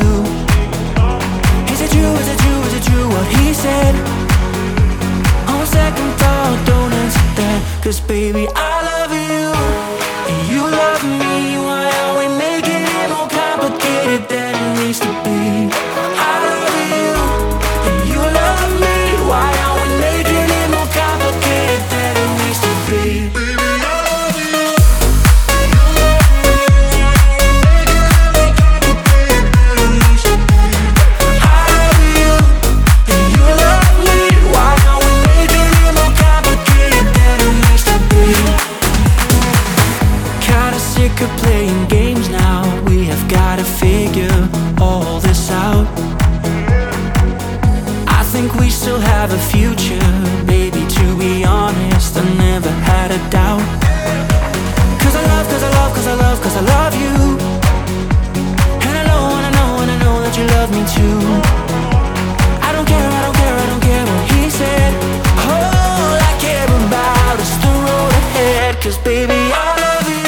Is it true, is it true, is it true what he said? On second thought, don't answer that. 'Cause baby, I love you and you love me. Why are we making it more complicated than it needs to be? I love you and you love me. Why are we making it more complicated than it needs to be? Sick of playing games now. We have gotta figure all this out. I think we still have a future, baby, to be honest, I never had a doubt. 'Cause I love, 'cause I love, 'cause I love, 'cause I love you. And I know, and I know, and I know that you love me too. I don't care, I don't care, I don't care what he said. All I care about is the road ahead. 'Cause baby, I love you.